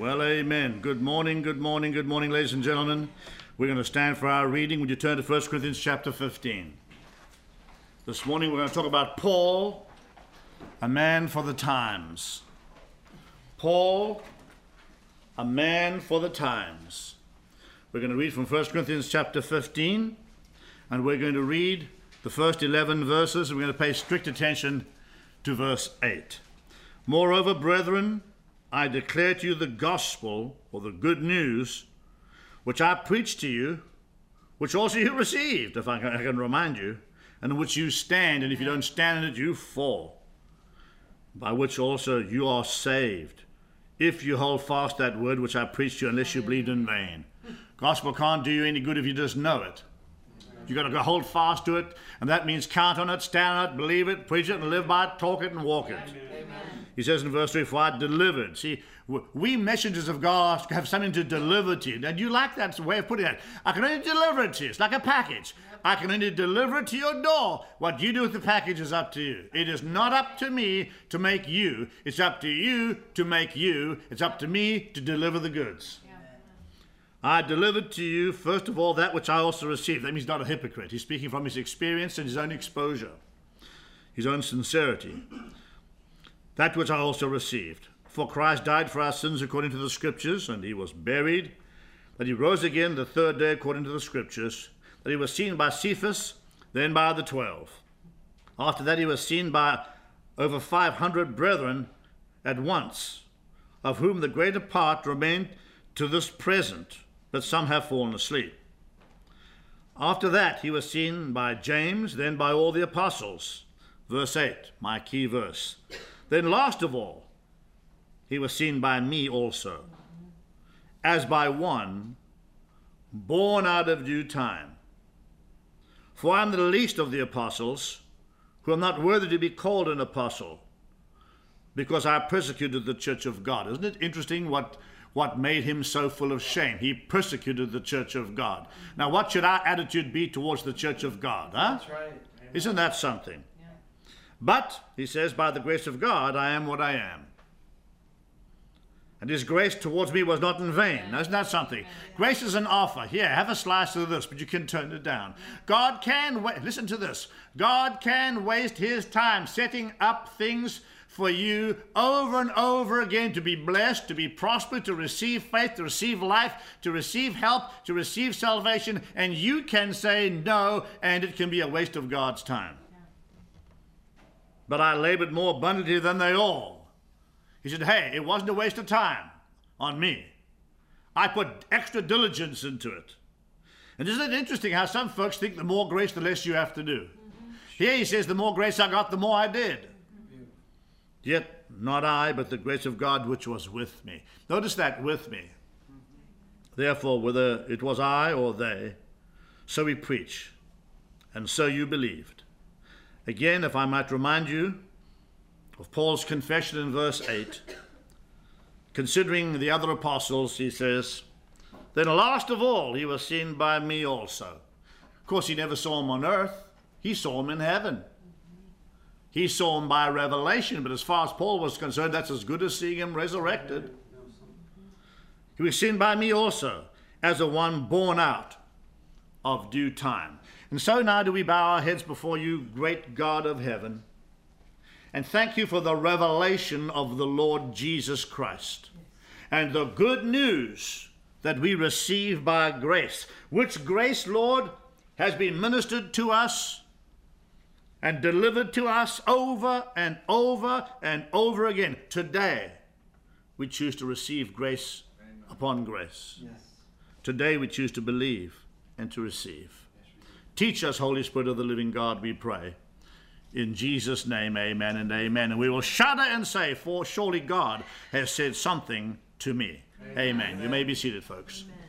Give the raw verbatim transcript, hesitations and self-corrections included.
Well, amen. Good morning, good morning, good morning, ladies and gentlemen. We're going to stand for our reading. Would you turn to First Corinthians chapter fifteen? This morning we're going to talk about Paul, a man for the times. Paul, a man for the times. We're going to read from First Corinthians chapter fifteen, and we're going to read the first eleven verses, and we're going to pay strict attention to verse eight. Moreover, brethren, I declare to you the gospel, or the good news, which I preached to you, which also you received, if I can, I can remind you, and in which you stand, and if you don't stand in it, you fall, by which also you are saved, if you hold fast that word which I preached to you, unless you believed in vain. Gospel can't do you any good if you just know it. You've got to go hold fast to it, and that means count on it, stand on it, believe it, preach it, and live by it, talk it, and walk it. Amen. He says in verse three, for I delivered. See, we messengers of God have something to deliver to you. And you like that way of putting it? I can only deliver it to you. It's like a package. I can only deliver it to your door. What you do with the package is up to you. It is not up to me to make you. It's up to you to make you. It's up to me to deliver the goods. Yeah. I delivered to you, first of all, that which I also received. That means he's not a hypocrite. He's speaking from his experience and his own exposure, his own sincerity. That which I also received. For Christ died for our sins according to the Scriptures, and he was buried, that he rose again the third day according to the Scriptures, that he was seen by Cephas, then by the twelve. After that he was seen by over five hundred brethren at once, of whom the greater part remain to this present, but some have fallen asleep. After that he was seen by James, then by all the apostles. Verse eight, my key verse. Then last of all, he was seen by me also, as by one born out of due time. For I am the least of the apostles, who am not worthy to be called an apostle, because I persecuted the church of God. Isn't it interesting what, what made him so full of shame? He persecuted the church of God. Now, what should our attitude be towards the church of God? Huh? That's right. Amen. Isn't that something? But, he says, by the grace of God, I am what I am. And his grace towards me was not in vain. Now, isn't that something? Grace is an offer. Here, have a slice of this, but you can turn it down. God can, wa- listen to this. God can waste his time setting up things for you over and over again to be blessed, to be prospered, to receive faith, to receive life, to receive help, to receive salvation. And you can say no, and it can be a waste of God's time. But I labored more abundantly than they all. He said, hey, it wasn't a waste of time on me. I put extra diligence into it. And isn't it interesting how some folks think the more grace, the less you have to do? Mm-hmm. Here he says, the more grace I got, the more I did. Mm-hmm. Yet not I, but the grace of God which was with me. Notice that, with me. Mm-hmm. Therefore, whether it was I or they, so we preach, and so you believed. Again, if I might remind you of Paul's confession in verse eight, considering the other apostles, he says, then last of all he was seen by me also. Of course, he never saw him on earth. He saw him in heaven. He saw him by revelation, but as far as Paul was concerned, that's as good as seeing him resurrected. He was seen by me also, as a one born out of due time. And so now do we bow our heads before you, great God of heaven, and thank you for the revelation of the Lord Jesus Christ and the good news that we receive by grace, which grace, Lord, has been ministered to us and delivered to us over and over and over again. Today, we choose to receive grace Amen. Upon grace. Yes. Today, we choose to believe and to receive. Teach us, Holy Spirit of the living God, we pray. In Jesus' name, amen and amen. And we will shudder and say, for surely God has said something to me. Amen. Amen. You may be seated, folks. Amen.